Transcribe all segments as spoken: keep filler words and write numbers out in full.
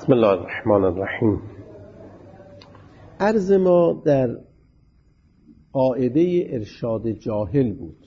بسم الله الرحمن الرحیم. عرض ما در قاعده ارشاد جاهل بود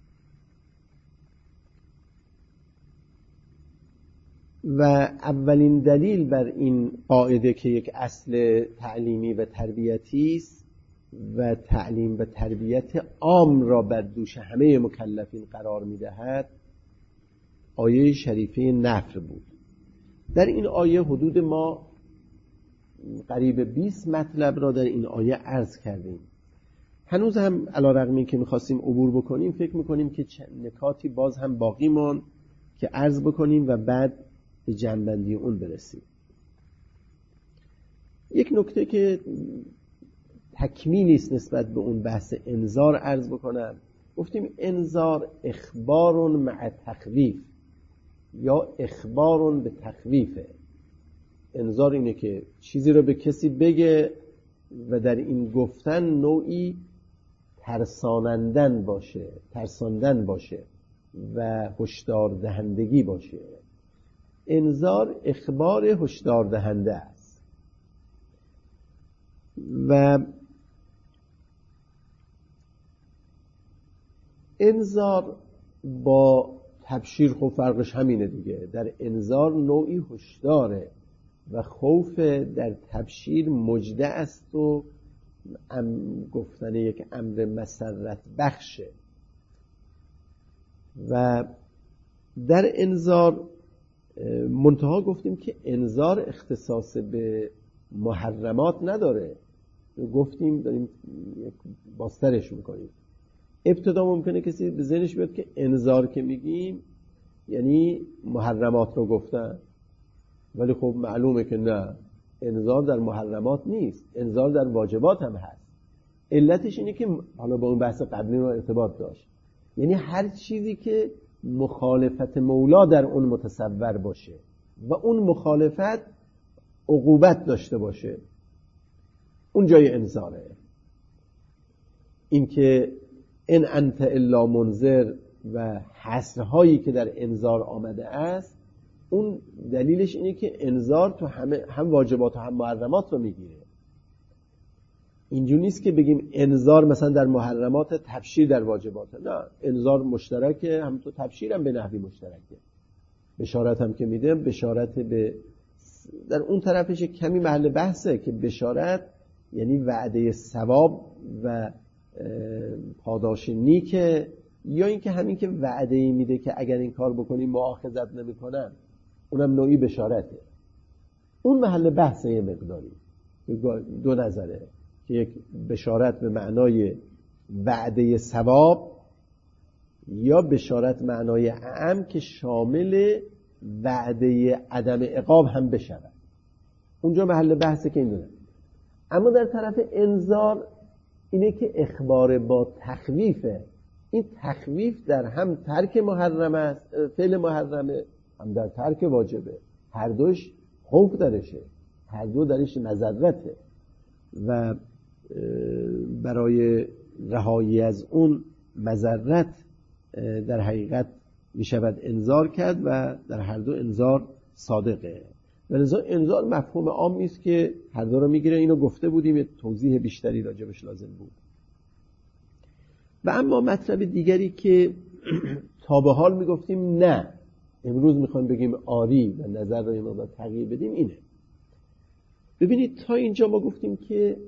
و اولین دلیل بر این قاعده که یک اصل تعلیمی و تربیتی است و تعلیم و تربیت عام را بر دوش همه مکلفین قرار می‌دهد آیه شریفه نفر بود. در این آیه حدود ما قریب بیست مطلب را در این آیه عرض کردیم. هنوز هم علی‌رغم این که می‌خواستیم عبور بکنیم فکر می‌کنیم که چند نکاتی باز هم باقی ماند که عرض بکنیم و بعد به جنبندی اون برسیم. یک نکته که تکمیلی است نسبت به اون بحث انذار عرض بکنم. گفتیم انذار اخبار مع تخویف یا اخبار به تخویفه. انذار اینه که چیزی رو به کسی بگه و در این گفتن نوعی ترسانندن باشه، ترساندن باشه و هشدار دهندگی باشه. انذار اخبار هشدار دهنده است و انذار با تبشیر خب فرقش همینه دیگه. در انذار نوعی هشداره و خوف در تبشیر مجده است و گفتن یک امر مسرت بخشه. و در انذار منتها گفتیم که انذار اختصاص به محرمات نداره. گفتیم داریم باسترش میکنیم. ابتدا ممکنه کسی به ذهنش بیاد که انذار که میگیم یعنی محرمات رو گفتن، ولی خب معلومه که نه، انذار در محرمات نیست، انذار در واجبات هم هست. علتش اینه که حالا با اون بحث قبلی رو ارتباط داشت، یعنی هر چیزی که مخالفت مولا در اون متصور باشه و اون مخالفت عقوبت داشته باشه اون جای انذاره. این که ان انت الا منذر و حصرهایی که در انذار آمده است اون دلیلش اینه که انذار تو همه هم واجبات و هم محرمات رو میگیره. اینجوری نیست که بگیم انذار مثلا در محرمات تبشیر در واجبات. نه، انذار مشترکه، هم تو تبشیر هم به نحوی مشترکه. بشارت هم که میده بشارت به در اون طرفش کمی محل بحثه که بشارت یعنی وعده ثواب و پاداش نیکه، یا اینکه همین که وعده میده که اگر این کار بکنی مؤاخذت نمیکنن، اونم نوعی بشارته. اون محل بحثه یه مقداری دو نظره که یک بشارت به معنای وعده ثواب یا بشارت معنای اعم که شامل وعده عدم عقاب هم بشود. اونجا محل بحثه که این دونه. اما در طرف انذار اینه که اخبار با تخویفه. این تخویف در هم ترک محرم است، فعل محرمه، هم در ترک واجبه. هر دوش خوف درشه، هر دو درش مضرته و برای رهایی از اون مضرت در حقیقت می شود انذار کرد و در هر دو انذار صادقه. لذا انذار مفهوم عامی است که هر دو رو میگیره. اینو گفته بودیم، توضیح بیشتری راجبش لازم بود. و اما مطلب دیگری که تا به حال میگفتیم نه، امروز میخوایم بگیم آری و نظر رو یه مقدار تغییر بدیم اینه. ببینید تا اینجا ما گفتیم که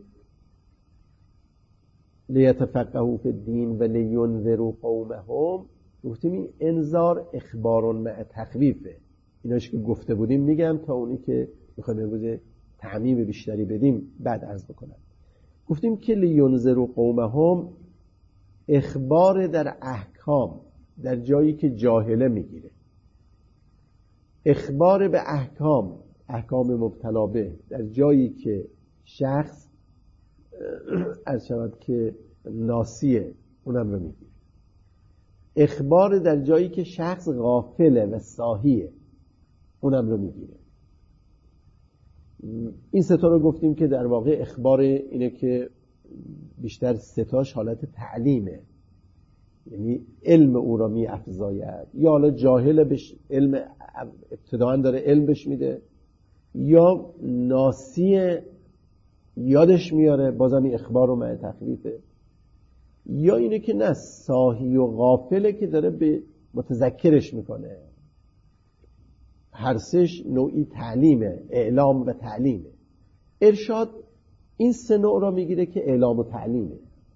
لیتفقهوا فی الدین و لینذروا قومهم. گفتیم این انذار اخبار مع تخویفه. ایناش که گفته بودیم میگم تا اونی که میخوایم امروز تعمیم بیشتری بدیم بعد عرض بکنم. گفتیم که لینذروا قومهم اخبار در احکام در جایی که جاهله میگیره، اخبار به احکام احکام مبتلا به در جایی که شخص از شود که ناسیه اونم رو میگیره، اخبار در جایی که شخص غافله و ساهیه اونم رو میگیره. این سه تا رو گفتیم که در واقع اخبار اینه که بیشتر ستاش حالت تعلیمه، یعنی علم او را می افزاید، یا حالا جاهل بش علم ابتداعا داره علم بش میده یا ناسی یادش میاره، بازم این اخبار و مع تخویفه، یا اینه که نه ساهی و غافله که داره به متذکرش میکنه. هر سهش نوعی تعلیمه، اعلام و تعلیمه. ارشاد این سه نوع را میگیره که اعلام و تعلیمه.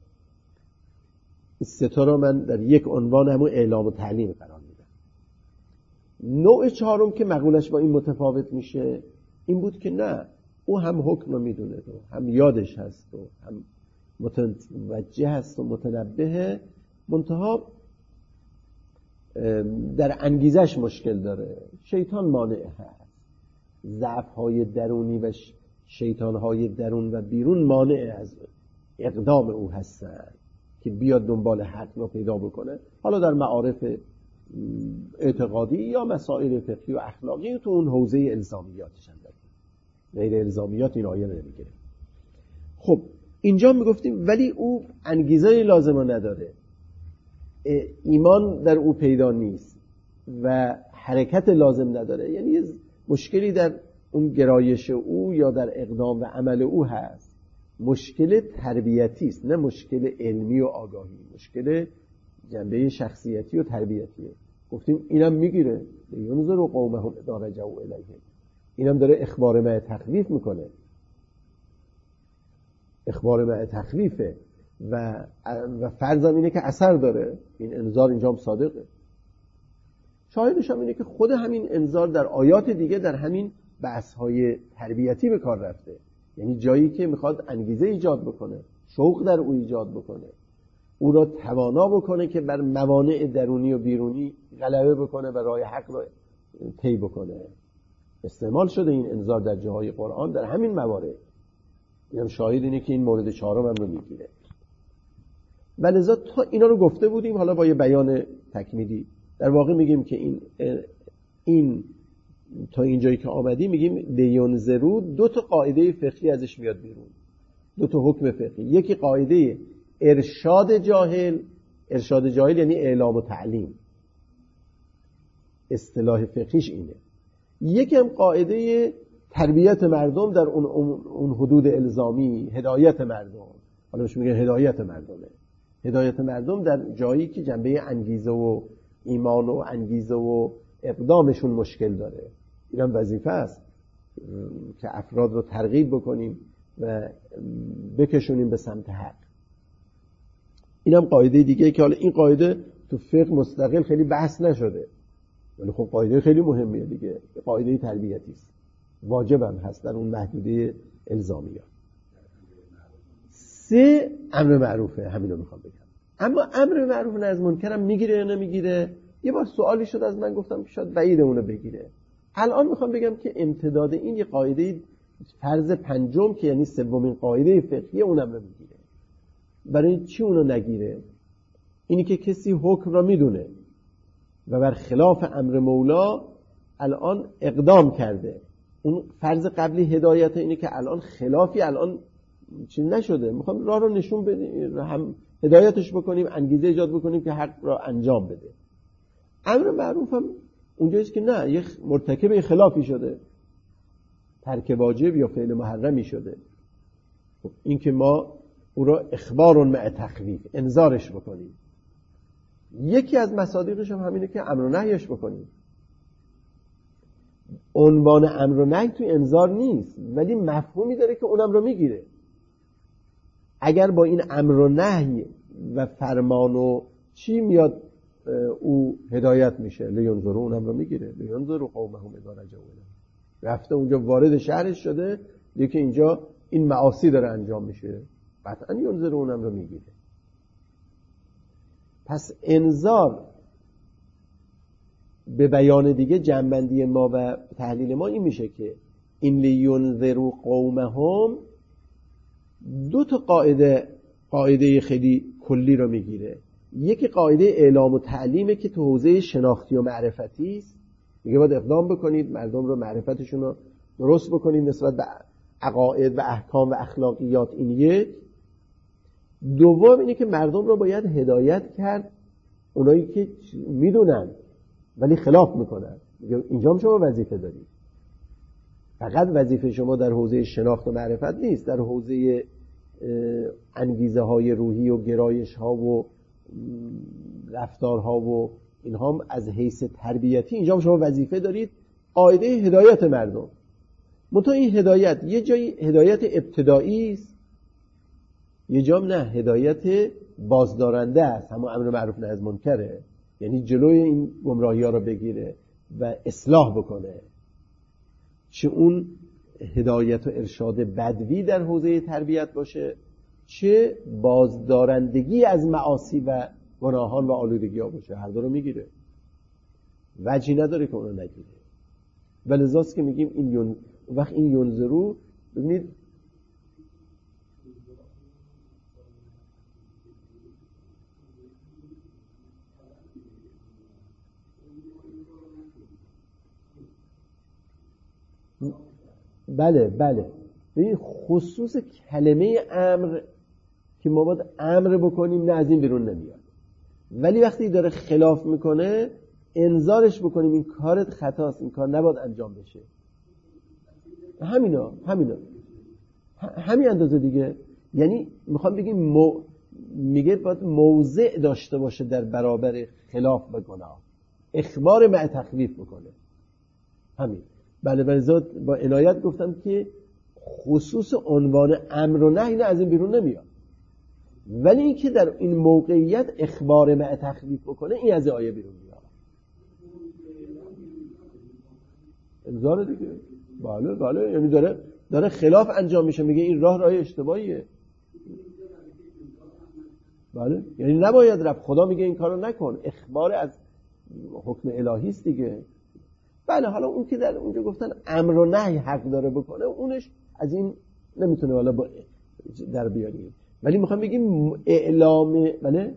این سه تا را من در یک عنوان همون اعلام و تعلیم قرار میدم. نوع چهارم که مقولش با این متفاوت میشه این بود که نه، او هم حکم رو میدونه و هم یادش هست و هم متوجه هست و متنبهه، منتها در انگیزش مشکل داره. شیطان مانع هست، ضعف‌های درونی و شیطان‌های درون و بیرون مانع از اقدام او هستن که بیاد دنبال حق رو پیدا بکنه، حالا در معارف اعتقادی یا مسائل فقهی و اخلاقی تو اون حوزه الزامیاتش هم داره. غیر الزامیات این آیه نمیگیره. خب اینجا میگفتیم ولی او انگیزه لازمه نداره، ایمان در او پیدا نیست و حرکت لازم نداره، یعنی مشکلی در اون گرایش او یا در اقدام و عمل او هست. مشکل تربیتی است، نه مشکل علمی و آگاهی، مشکل جنبه شخصیتی و تربیتیه. گفتیم اینم میگیره، ینظر قومهم اذا رجعوا الیهم، اینم داره اخبار مع تخویف میکنه، اخبار مع تخویفه و و فرضم اینه که اثر داره. این انذار اینجا هم صادقه. شاهدش هم اینه که خود همین انذار در آیات دیگه در همین بحث‌های تربیتی به کار رفته، یعنی جایی که میخواد انگیزه ایجاد بکنه، شوق در او ایجاد بکنه، او را توانا بکنه که بر موانع درونی و بیرونی غلبه بکنه و راه حق را طی بکنه. استعمال شده این انذار در جاهای قرآن در همین موارد. اینم شاهد اینه که این مورد چهارم هم رو میگیره. و لذا تا اینا رو گفته بودیم، حالا با یه بیان تکمیلی در واقع میگیم که این این تا اینجایی که آمدیم میگیم لینذرو دو تا قاعده فقهی ازش میاد بیرون، دو تا حکم فقهی. یکی قاعده ارشاد جاهل، ارشاد جاهل یعنی اعلام و تعلیم، اصطلاح فقهیش اینه. یکی هم قاعده تربیت مردم در اون اون حدود الزامی، هدایت مردم. حالا بهش میگه هدایت مردمه. هدایت مردم در جایی که جنبه انگیزه و ایمان و انگیزه و اقدامشون مشکل داره. اینم وظیفه است که افراد رو ترغیب بکنیم و بکشونیم به سمت حق. اینم قاعده دیگه که حالا این قاعده تو فقه مستقل خیلی بحث نشده، ولی خب قاعده خیلی مهمیه دیگه، قاعده تربیتی است، واجبم هست در اون محدوده الزامیه. سه امر معروفه، همینو میخوام بگم. اما امر معروف نه از منکرم میگیره یا نمیگیره؟ یه بار سوالی شد از من، گفتم شاید بعید اونو بگیره. الان میخوام بگم که امتداد این یه قاعده فرض پنجم که یعنی سومین قاعده فقهی اونم رو میگیره. برای چی اونو نگیره؟ اینی که کسی حکم را میدونه و بر خلاف امر مولا الان اقدام کرده. اون فرض قبلی هدایت اینه که الان خلافی الان چی نشده، میخوام راه رو نشون بدیم، هم هدایتش بکنیم، انگیزه ایجاد بکنیم که حق را انجام بده. امر معروف هم اونجاییست که نه، یه مرتکب خلافی شده، ترک واجب یا فعل محرمی شده، خب این که ما او را اخبار مع تخویف، انذارش بکنیم. یکی از مصادیقش هم همینه که امر و نهیش بکنیم. عنوان امر و نهی توی انذار نیست، ولی مفهومی داره که اونم رو میگیره. اگر با این امر و نهی و فرمان و چی میاد او هدایت میشه، لینظروا اونم رو میگیره، لینظروا قومهم اذا رجعوا الیهم. رفته اونجا وارد شهرش شده، یکی اینجا این معاصی داره انجام میشه، قطعا ینظروا اونم رو میگیره. پس انذار به بیان دیگه جنبندی ما و تحلیل ما این میشه که این لینذروا قومهم دو تا قاعده قاعده خیلی کلی رو میگیره. یکی قاعده اعلام و تعلیمه که تو حوزه شناختی و معرفتی است، میگه باید اقدام بکنید، مردم رو معرفتشون رو درست بکنید نسبت به عقاید و احکام و اخلاقیات. این یک. دوم اینه که مردم رو باید هدایت کرد، اونایی که میدونن ولی خلاف میکنن، میگه اینجا هم شما وظیفه دارید. فقط وظیفه شما در حوزه شناخت و معرفت نیست، در حوزه انگیزه های روحی و گرایش ها و رفتارها و اینها هم از حیث تربیتی اینجا شما وظیفه دارید قاعده هدایت مردم. منتها این هدایت یه جایی هدایت ابتدایی است، یه جام نه هدایت بازدارنده است، همون امر معروف نهی از منکره، یعنی جلوی این گمراهی ها رو بگیره و اصلاح بکنه. چه اون هدایت و ارشاد بدوی در حوزه تربیت باشه، چه بازدارندگی از معاصی و گناهان و آلودگی ها باشه، هر دو رو میگیره، وجهی نداره که اونو نگیره. ولذاست که میگیم این یون... وقت این ینظرو، ببینید بله بله ببین خصوص کلمه امر که ما باید امر بکنیم نه از این بیرون نمیاد، ولی وقتی داره خلاف میکنه انذارش بکنیم این کارت خطاست، این کار نباید انجام بشه. همینا همینا همین اندازه دیگه. یعنی میخوام بگیم مو... میگه باید موضع داشته باشه در برابر خلاف و گناه، اخبار مع تخویف بکنه. همین. بله بله با عنایت گفتم که خصوص عنوان امر و نهی از این بیرون نمیاد، ولی این که در این موقعیت اخبار مع تخویف بکنه این از آیه بیرون میاد. انذار دیگه. بله بله یعنی داره داره خلاف انجام میشه، میگه این راه راه اشتباهیه. بله یعنی نباید رفت، خدا میگه این کارو نکن، اخبار از حکم الهی است دیگه. بله حالا اون که در اونجا گفتن امر و نهی حق داره بکنه، اونش از این نمیتونه حالا با در بیاریم، ولی میخوام بگیم اعلام، بله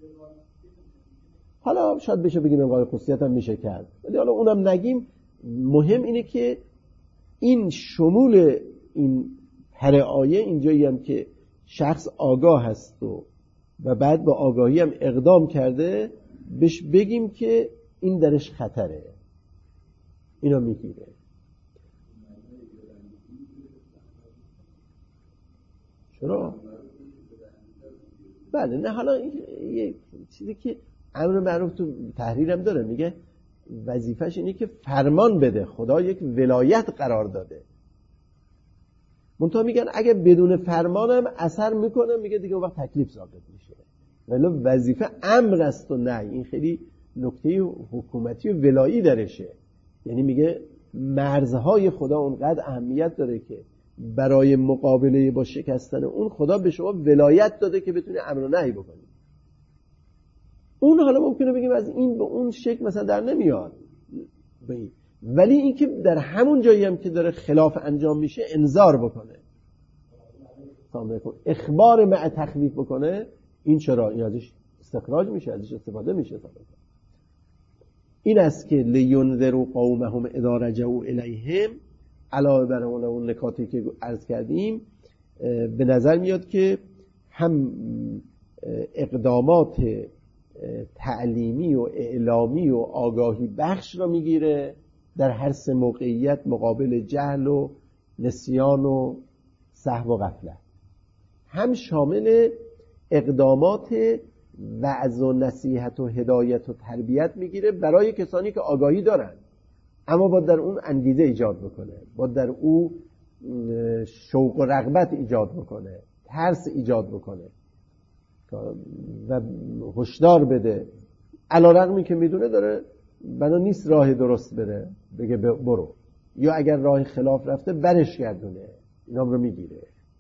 حالا شاید بشه بگیم انقای خصوصیت هم میشه کرد، ولی حالا اونم نگیم. مهم اینه که این شمول این هر آیه اینجایی هم که شخص آگاه هست و و بعد با آگاهی هم اقدام کرده، بهش بگیم که این درش خطره، اینو میگیره. چرا؟ بله نه حالا یه چیزی که امر معروف تو تحریرم داره، میگه وظیفش اینه که فرمان بده، خدا یک ولایت قرار داده. منتها میگن اگه بدون فرمانم اثر میکنه، میگه دیگه اون وقت تکلیف ثابت میشه. ولی وظیفه امر است و نه. این خیلی نکته حکومتی و ولایی درشه، یعنی میگه مرزهای خدا اونقدر اهمیت داره که برای مقابله با شکستن اون خدا به شما ولایت داده که بتونی امر و نهی بکنی. اون حالا ممکنه بگیم از این به اون شکل مثلا در نمیاد، ولی این که در همون جایی هم که داره خلاف انجام میشه انذار بکنه، اخبار مع تخویف بکنه، این چرا؟ این ازش استخراج میشه، ازش استفاده میشه. این است که لینذروا قومهم اذا رجعوا الیهم. علاوه بر اون نکاتی که عرض کردیم، به نظر میاد که هم اقدامات تعلیمی و اعلامی و آگاهی بخش را میگیره در هر سه موقعیت مقابل جهل و نسیان و سهو و غفلت، هم شامل اقدامات وعظ و نصیحت و هدایت و تربیت میگیره برای کسانی که آگاهی دارن، اما باید در اون انگیزه ایجاد بکنه، باید در اون شوق و رغبت ایجاد بکنه، ترس ایجاد بکنه و هشدار بده، علی‌رغمی که میدونه داره بنا نیست راه درست بره، بگه برو، یا اگر راه خلاف رفته برش گردونه، اینا رو میگیره.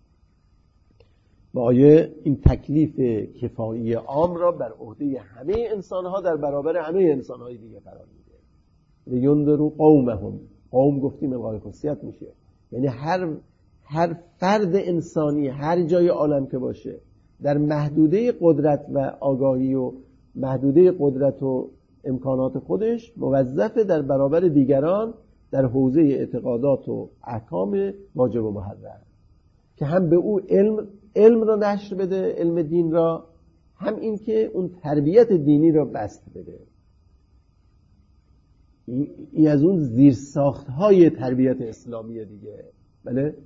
و آیه این تکلیف کفایی عام را بر عهده همه انسانها در برابر همه انسانهای دیگه قرار میده. لینذروا قومهم، قوم گفتیم انقای خصیت میشه، یعنی هر هر فرد انسانی هر جای عالم که باشه در محدوده قدرت و آگاهی و محدوده قدرت و امکانات خودش موظفه در برابر دیگران در حوزه اعتقادات و احکام واجب و محرم که هم به او علم علم را نشر بده، علم دین را، هم این که اون تربیت دینی را بست بده. این از اون زیرساخت‌های تربیت اسلامیه دیگه. بله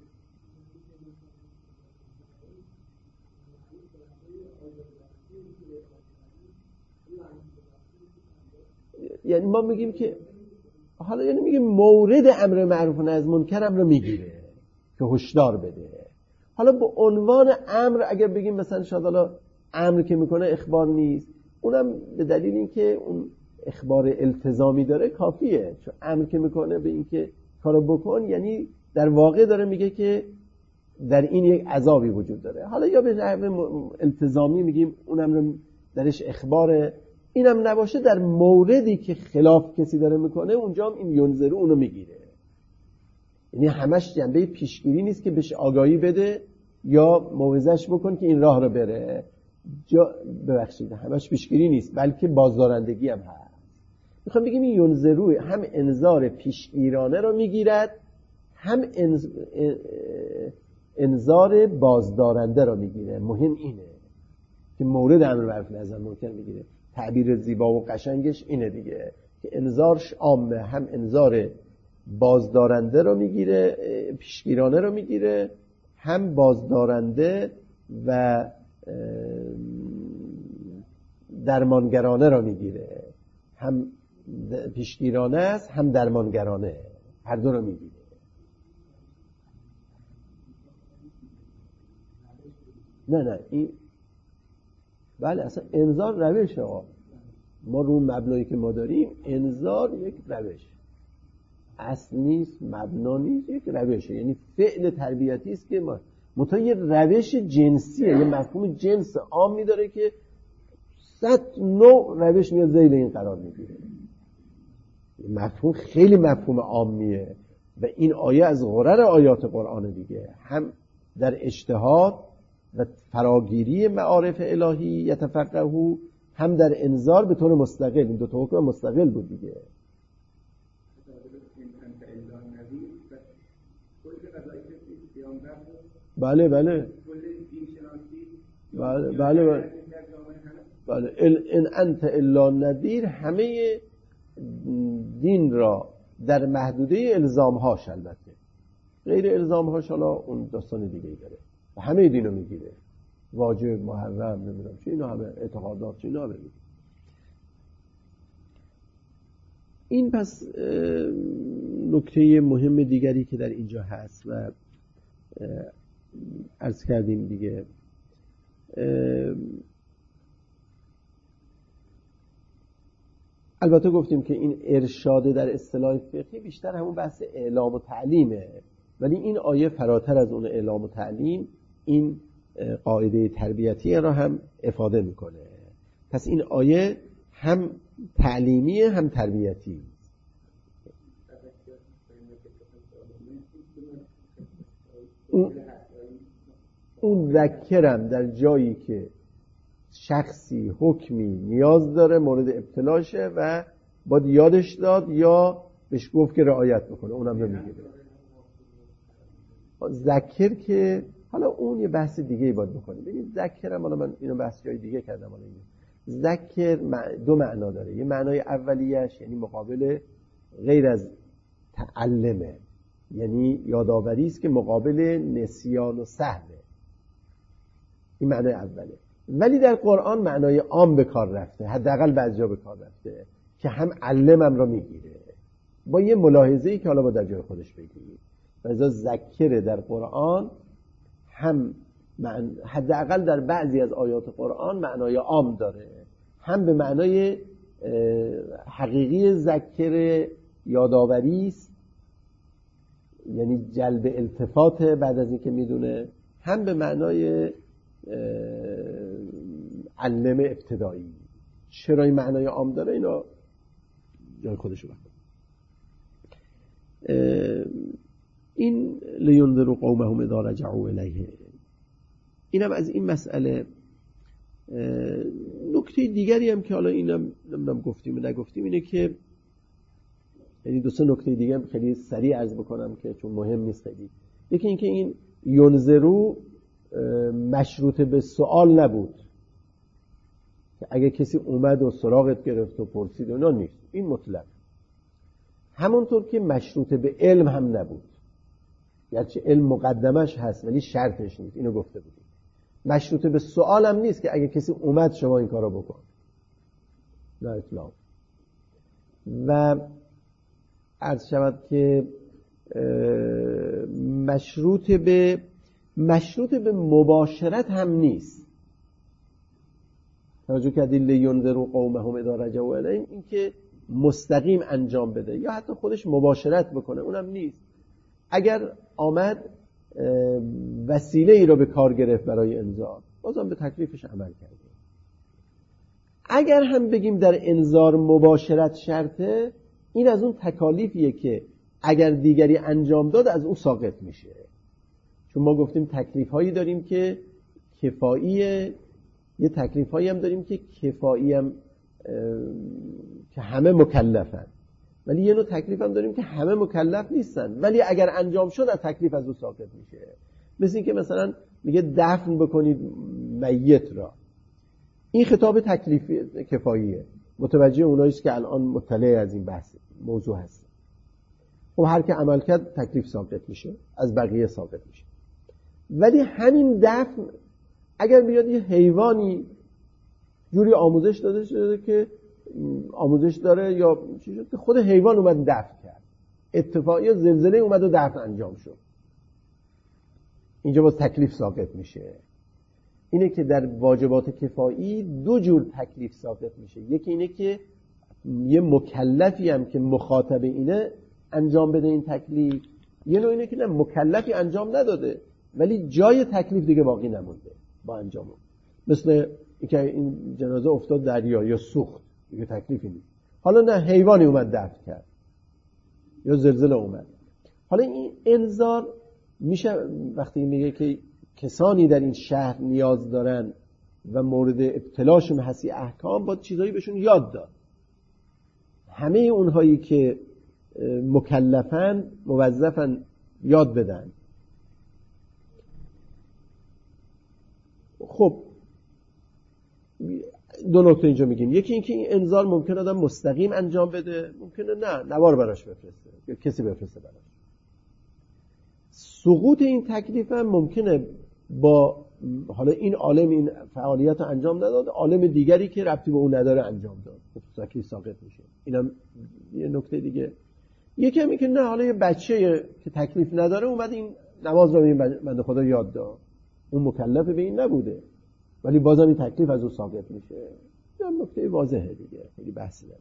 یعنی ما میگیم که حالا یعنی میگیم مورد امر معروف و نهی از منکر هم رو میگیره که هشدار بده. حالا به عنوان امر اگر بگیم مثلا شاید حالا امر که میکنه اخبار نیست، اونم به دلیل اینکه اون اخبار التزامی داره کافیه، چون امر که میکنه به اینکه کارو بکن یعنی در واقع داره میگه که در این یک عذابی وجود داره. حالا یا به نحو التزامی میگیم اونم رو درش اخباره، اینم نباشه در موردی که خلاف کسی داره میکنه اونجا هم این ینظرو اونو میگیره. یعنی همش جنبه پیشگیری نیست که بهش آگاهی بده یا موعظه‌اش بکن که این راه رو بره، جا ببخشید همش پیشگیری نیست بلکه بازدارندگی هم هست. میخوام بگیم این ینظرو هم انذار پیشگیرانه رو میگیرد هم انذار بازدارنده رو میگیره. مهم اینه که مورد امر معروف نهی از منکر میگیره. تعبیر زیبا و قشنگش اینه دیگه که انذارش عامه، هم انذار بازدارنده رو میگیره، پیشگیرانه رو میگیره، هم بازدارنده و درمانگرانه رو میگیره. هم پیشگیرانه است هم درمانگرانه، هر دو رو میگیره. نه نه این بله اصلا انذار روشه ها. ما رو مبنایی که ما داریم انذار یک روش اصل نیست، مبنا نیست، یک روشه. یعنی فعل تربیتی است که ما متا یه روش جنسیه، یه مفهوم جنس عامی داره که صد نوع روش میاد ذیل این قرار میگیره. مفهوم خیلی مفهوم عامیه و این آیه از غرر آیات قرآن دیگه، هم در اجتهاد و فراگیری معارف الهی یتفقهو، هم در انذار به طور مستقل. این دو تا حکم مستقل بود دیگه. بله بله بله بله بله بله ان انت الا نذیر همه دین را در محدوده الزامهاش، البته غیر الزامهاش حالا اون داستان دیگه ای داره و همه دینو میگیره، واجب، محرم، نمیدونم چی، اینا همه اعتقادات چی، اینا همه میگیره. این پس نکته مهم دیگری که در اینجا هست و عرض کردیم دیگه، البته گفتیم که این ارشاد در اصطلاح فقهی بیشتر همون بحث اعلام و تعلیمه، ولی این آیه فراتر از اون اعلام و تعلیم این قاعده تربیتی را هم افاده میکنه. پس این آیه هم تعلیمیه هم تربیتی. اون ذکرم در جایی که شخصی حکمی نیاز داره مورد ابتلاشه و باید یادش داد یا بهش گفت که رعایت بکنه، اونم نمیگیره. ذکر که حالا اون یه بحث دیگه باید بکنیم. ببینید ذکرم، حالا من اینو بحث جای دیگه کردم، حالا اینو ذکر دو معنا داره. یه معنای اولیش یعنی مقابل غیر از تعلمه، یعنی یادآوری است که مقابل نسیان و سهوه. این معنای اوله. ولی در قرآن معنای عام به کار رفته، حداقل بعضیا به کار رفته که هم علمم را میگیره، با یه ملاحظه‌ای که حالا با در جای خودش بگیرید. لذا ذکر در قرآن هم حداقل در بعضی از آیات قرآن معنای عام داره، هم به معنای حقیقی ذکر یادآوری است، یعنی جلب التفات بعد از اینکه میدونه، هم به معنای علم ابتدایی. چرا این معنای عام داره اینا جای خودشو بخواد. این لینذروا قومهم اذا رجعوا الیه، اینم از این مسئله. نکته دیگری هم که حالا اینم نمیدونم گفتیم و نگفتیم اینه که، یعنی دو سه نکته دیگه هم خیلی سریع عرض بکنم که چون مهم نیست خیلی. یکی اینکه این ینذروا مشروط به سوال نبود که اگه کسی اومد و سراغت گرفت و پرسید، اونا نیست، این مطلق. همونطور که مشروط به علم هم نبود، گرچه علم مقدمش هست ولی شرطش نیست، اینو گفته بودیم. مشروط به سوال هم نیست که اگه کسی اومد شما این کارو بکن، نه اطلاق. و عرض شود که مشروط به مشروط به مباشرت هم نیست. توجه کردید لینذروا قومهم اذا رجعوا الیهم، این که مستقیم انجام بده یا حتی خودش مباشرت بکنه اونم نیست. اگر آمد وسیله ای رو به کار گرفت برای انذار، بازم به تکلیفش عمل کرده. اگر هم بگیم در انذار مباشرت شرطه، این از اون تکالیفیه که اگر دیگری انجام داد از اون ساقط میشه. چون ما گفتیم تکلیف هایی داریم که کفاییه، یه تکلیف هایی هم داریم که کفایی هم که همه مکلفن، ولی یه نوع تکلیف هم داریم که همه مکلف نیستن ولی اگر انجام شد از تکلیف از اون ساقط میشه. مثل این که مثلا میگه دفن بکنید میت را، این خطاب تکلیف کفاییه، متوجه اوناییست که الان مطلع از این بحث موضوع هست. خب هر که عمل کرد تکلیف ساقط میشه، از بقیه ساقط میشه. ولی همین دفن اگر بیاد یه حیوانی جوری آموزش داده شده که آموزش داره یا چی شد که خود حیوان اومد دفن کرد، اتفاقی زلزله اومد و دفن انجام شد، اینجا باز تکلیف ساقط میشه. اینه که در واجبات کفایی دو جور تکلیف ساقط میشه. یکی اینه که یه مکلفی هم که مخاطب اینه انجام بده این تکلیف، یه نوع اینه که نه مکلفی انجام نداده ولی جای تکلیف دیگه باقی نمونده با انجامه. مثل اینکه این جنازه افتاد دریا یا سوخت، دیگه تکلیفی نیست. حالا نه حیوانی اومد دفن کرد یا زلزله اومد. حالا این انذار میشه وقتی میگه که کسانی در این شهر نیاز دارن و مورد ابتلاشون هستی احکام، با چیزایی بهشون یاد داد. همه اونهایی که مکلفن موظفن یاد بدن. خب دو نکته اینجا میگیم. یکی اینکه این انذار ممکنه آدم مستقیم انجام بده، ممکنه نه نوار براش بفرسته یا کسی بفرسته براش. سقوط این تکلیف هم ممکنه با حالا این عالم این فعالیت رو انجام نداد، عالم دیگری که ربطی به اون نداره انجام داد، خب تکلیف ساقط میشه. اینم یه نکته دیگه. یکی هم که نه حالا یه بچه که تکلیف نداره اومد این نماز رو به این بنده خدا یاد داد، اون مکلف به این نبوده ولی بازم این تکلیف از اون ساقط میشه. این نکته واضحه دیگه، خیلی بحثی نداره.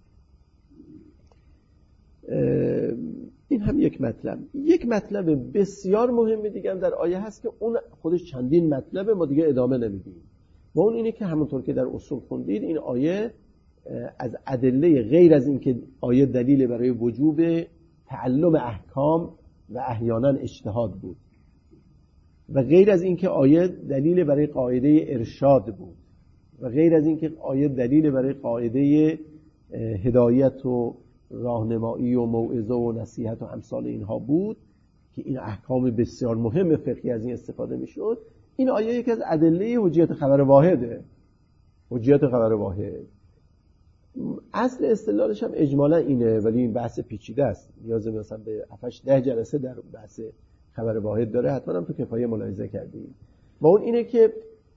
این هم یک مطلب. یک مطلب بسیار مهم دیگه در آیه هست که اون خودش چندین مطلبه، ما دیگه ادامه نمیدیم. و اون اینه که همونطور که در اصول خوندید این آیه از ادله غیر از این که آیه دلیل برای وجوب تعلم احکام و احیانا اجتهاد بود و غیر از این که آیه دلیل برای قاعده ارشاد بود و غیر از این که آیه دلیل برای قاعده هدایت و راهنمایی و موعظه و نصیحت و امثال اینها بود که این احکام بسیار مهم فقهی از این استفاده میشد. این آیه یک از ادله حجیت خبر واحده. حجیت خبر واحد اصل استدلالش هم اجمالا اینه، ولی این بحث پیچیده است، نیاز مثلا به هفت ده جلسه در بحث خبر واحد داره، حتما هم تو کفایه ملاحظه کردیم. و اون اینه که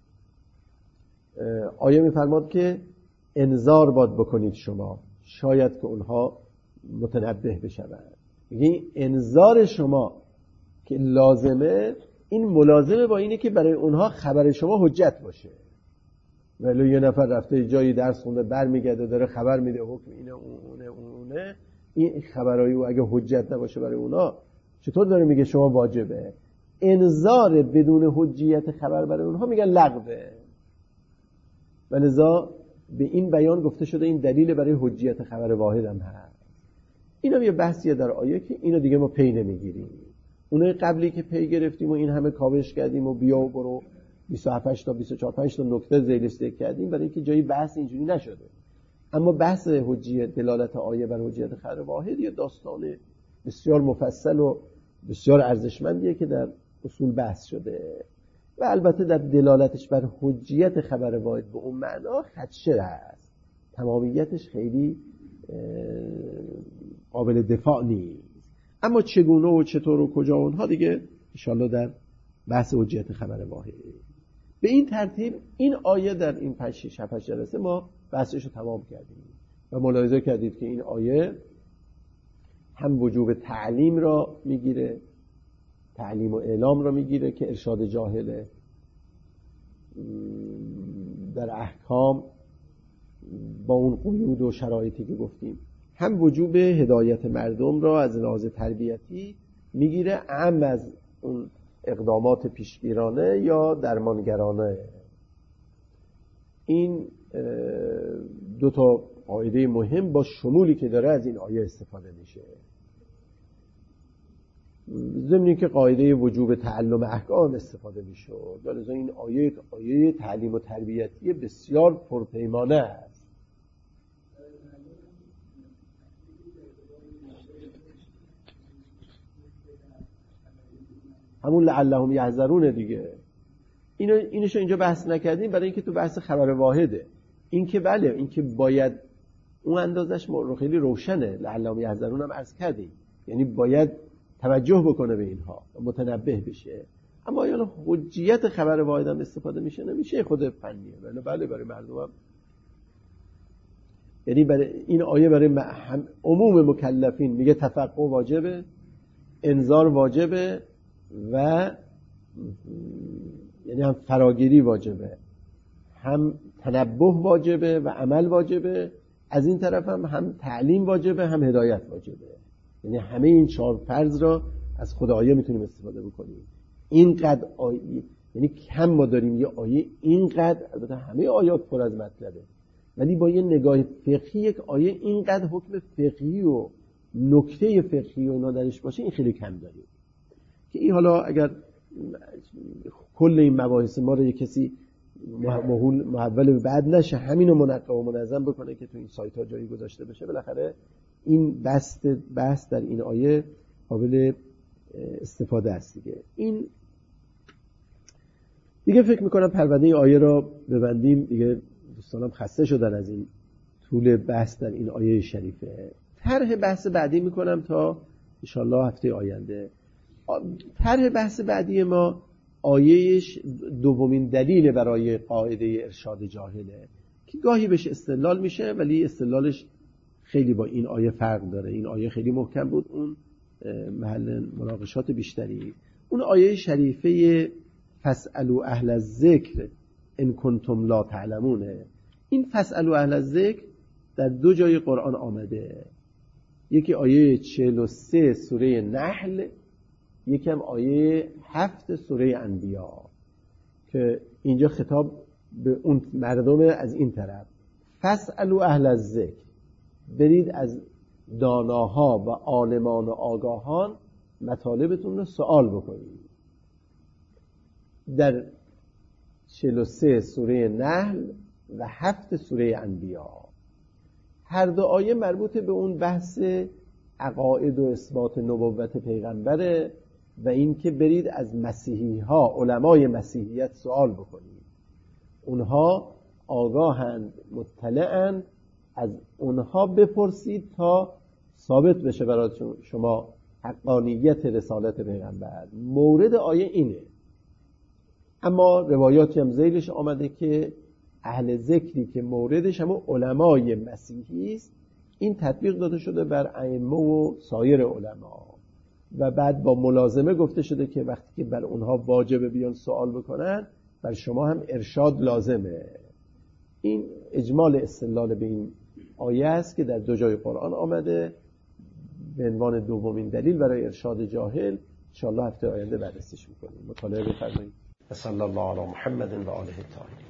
آیه میفرماد که انذار باد بکنید شما شاید که اونها متنبه بشوند. میگه انذار شما که لازمه، این ملازمه با اینه که برای اونها خبر شما حجت باشه. ولی یه نفر رفته جایی درس خونده برمیگرده داره خبر میده حکم اینه اونه اونه، این خبرایی و اگه حجت نباشه برای اونا چطور داره میگه شما واجبه؟ انذار بدون حجیت خبر برای اونها میگن لغوه. ولذا به این بیان گفته شده این دلیل برای حجیت خبر واحد هم هست. اینا یه بحثیه در آیه که اینو دیگه ما پی نمیگیریم. اونای قبلی که پی گرفتیم و این همه کاوش کردیم و بیا و برو بیست و هفت تا بیست و چهار پنج تا نکته ذیل کردیم برای اینکه جایی بحث اینجوری نشده. اما بحث حجیت دلالت آیه بر حجیت خبر واحد یه داستان بسیار مفصل و بسیار ارزشمندیه که در اصول بحث شده و البته در دلالتش بر حجیت خبر واحد به اون معنا خدشه هست، تمامیتش خیلی قابل دفاع نیست. اما چگونه و چطور و کجا اونها دیگه انشالله در بحث حجیت خبر واحد. به این ترتیب این آیه در این پنج شش هفت جلسه ما بحثش رو تمام کردیم و ملاحظه کردید که این آیه هم وجوب تعلیم را میگیره، تعلیم و اعلام را میگیره که ارشاد جاهله در احکام با اون قیود و شرایطی که گفتیم، هم وجوب هدایت مردم را از لحاظ تربیتی میگیره، اهم از اون اقدامات پیشگیرانه یا درمانگرانه. این دو تا قاعده مهم با شمولی که داره از این آیه استفاده میشه. ضمن که قاعده وجوب تعلم احکام استفاده میشه. لذا این آیه آیه تعلیم و تربیتی بسیار پرپیمانه است. همون لعلهم یحذرون دیگه. اینو اینشو اینجا بحث نکردیم برای اینکه تو بحث خبر واحده. این که بله، این که باید اون اندازش خیلی روشنه. لعلهم یحذرون هم عرض کردیم، یعنی باید توجه بکنه به اینها، متنبه بشه. اما یعنی حجیت خبر واحد هم استفاده میشه نمیشه خود فنیه. بله بله برای مردم هم، یعنی برای این آیه برای عموم مکلفین میگه تفقه واجبه، انذار واجبه و یعنی هم فراگیری واجبه، هم تنبه واجبه و عمل واجبه. از این طرف هم هم تعلیم واجبه، هم هدایت واجبه. یعنی همه این چهار فرض را از خود آیه میتونیم استفاده بکنیم. اینقدر آیه، یعنی کم ما داریم یه آیه اینقدر، البته همه آیات پر از مطلبه، ولی با یه نگاه فقهی یک آیه اینقدر حکم فقهی و نکته فقهی و اینا درش باشه، این خیلی کم داریم. که این حالا اگر کل این مباحث ما رو یک کسی محول محول به بعد نشه، همینو منقب و منظم بکنه که تو این سایت ها جایی گذاشته بشه، بالاخره این بحث بحث در این آیه قابل استفاده است دیگه. این دیگه فکر میکنم پرونده آیه را ببندیم دیگه. دوستانم خسته شدن از این طول بحث در این آیه شریفه. طرح بحث بعدی میکنم تا انشالله هفته آینده. طرح بحث بعدی ما آیهش دومین دلیل برای قاعده ارشاد جاهله که گاهی بهش استدلال میشه ولی استدلالش خیلی با این آیه فرق داره. این آیه خیلی محکم بود، اون محل مناقشات بیشتری. اون آیه شریفه فاسألوا اهل الذکر ان کنتم لا تعلمونه. این فاسألوا اهل الذکر در دو جای قرآن آمده، یکی آیه چهل و سه سوره نحل، یکی هم آیه هفت سوره انبیا، که اینجا خطاب به اون مردم از این طرف. فاسألوا اهل الذکر، برید از داناها و عالمان و آگاهان مطالبتون رو سوال بکنید. در چهل و سه سوره نحل و هفت سوره انبیا، هر دو آیه مربوط به اون بحث عقاید و اثبات نبوت پیغمبره و این که برید از مسیحی ها، علمای مسیحیت سوال بکنید. اونها آگاهند، مطلعند، از اونها بپرسید تا ثابت بشه برای شما حقانیت رسالت پیغمبر. مورد آیه اینه. اما روایاتی هم ذیلش آمده که اهل ذکری که موردش هم علمای مسیحی است، این تطبیق داده شده بر ائمه و سایر علما و بعد با ملازمه گفته شده که وقتی که بر اونها واجبه بیان سوال بکنن، بر شما هم ارشاد لازمه. این اجمال استدلال به این آیه است که در دو جای قرآن آمده به عنوان دومین دلیل برای ارشاد جاهل. انشاءالله هفته آینده بررسیش میکنیم. مطالعه بفرمایید. صلی الله علی محمد و آله الطاهرین.